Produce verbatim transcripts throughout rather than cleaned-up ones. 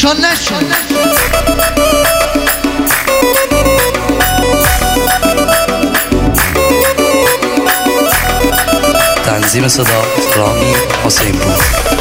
شله شله تنظیم صدا رامی حسین پور.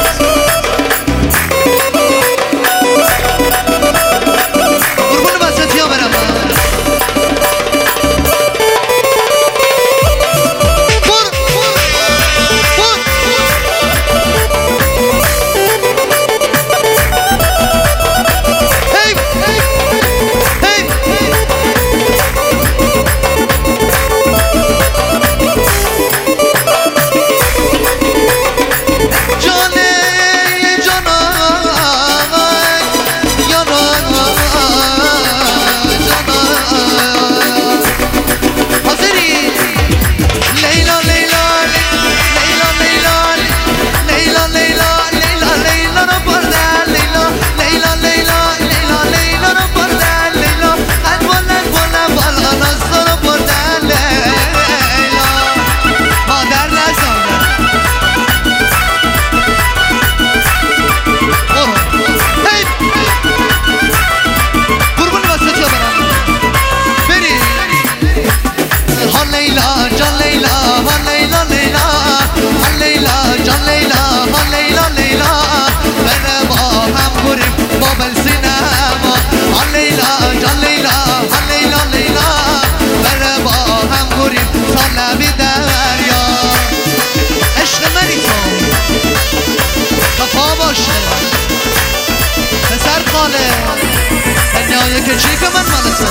که چی که من مالسه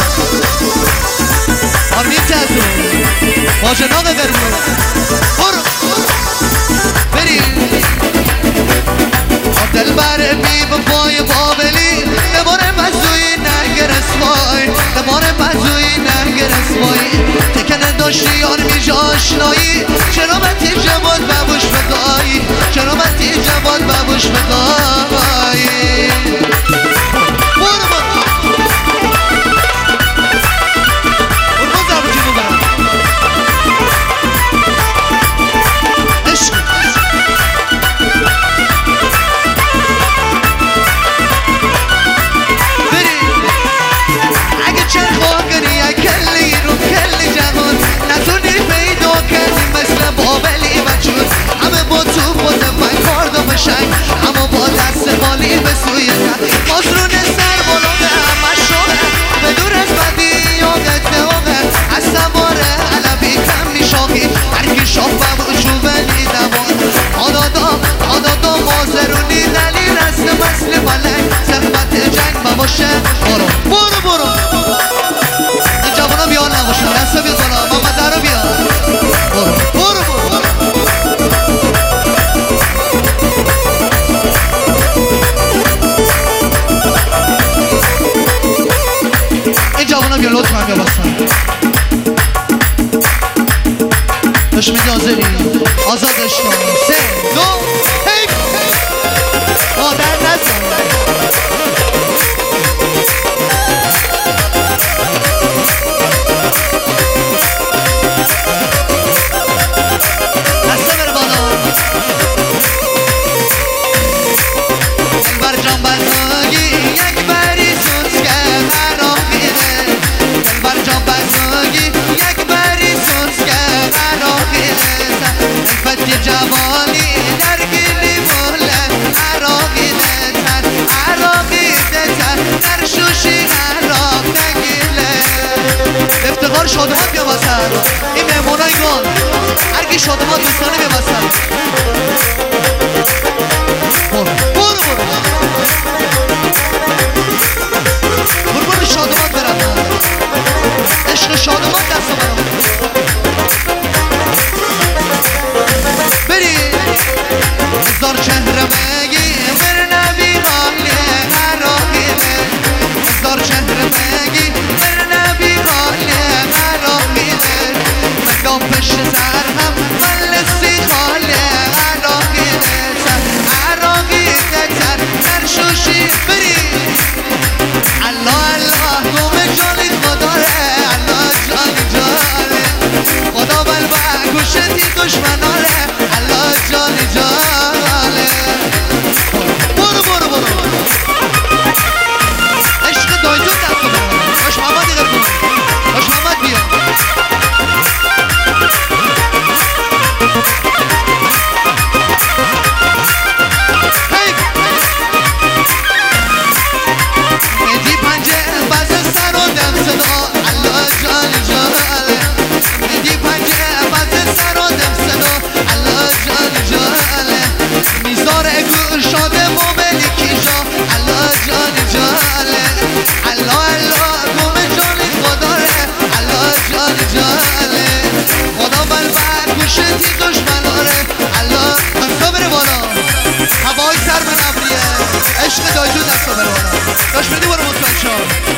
آرمین تحتو با جناق قرمو برو بری دل بر بی بفای بابلی دمار مزوی نگر اسمای دمار مزوی نگر اسمای تکنه داشتی آرمی جاشنایی چرا من تی جواد ببوش بگایی چرا من تی جواد ببوش بگایی اما با دست خالی به سوی من مازرون سر بلوغه همه شوقه به دور از بدی یاقت نواقه از سواره علبی کم میشاقی هرکی شاق ببوشو بلی دوان آدادا آدادا مازرونی دلی رست مسل ملک سخبت جنگ بباشه برو برو برو این جوانا بیان نباشن دست بیاد بالا محمد در رو بیاد برو برو برو جوانا بیا لطفا بیا بستن داشت میگه آزری آزادش کن سه دو هی مادر نزن دسته بره بالا بر جان بزنگی یک بری سوز که برام میره بر جان بزنگی یک بری سوز که برام میره الفتی جوانی در گلی موله عراقی دتر عراقی دتر در شوشی عراق نگیله افتخار شادمات بیا واسد این مهمونای گل هرکی شادمات دوستانه بیا واسد برو برو برو برو شادمات برم عشق شادمات دست برم بری هزار چهره بگی بر نبی حالی عراقیله هزار چهره بگی بر نبی حالی عراقیله مکان پشت سر هم ملسی حالی عراقیله عشق دایدو دست رو بره بالا داشت بدی برو مطمئن شد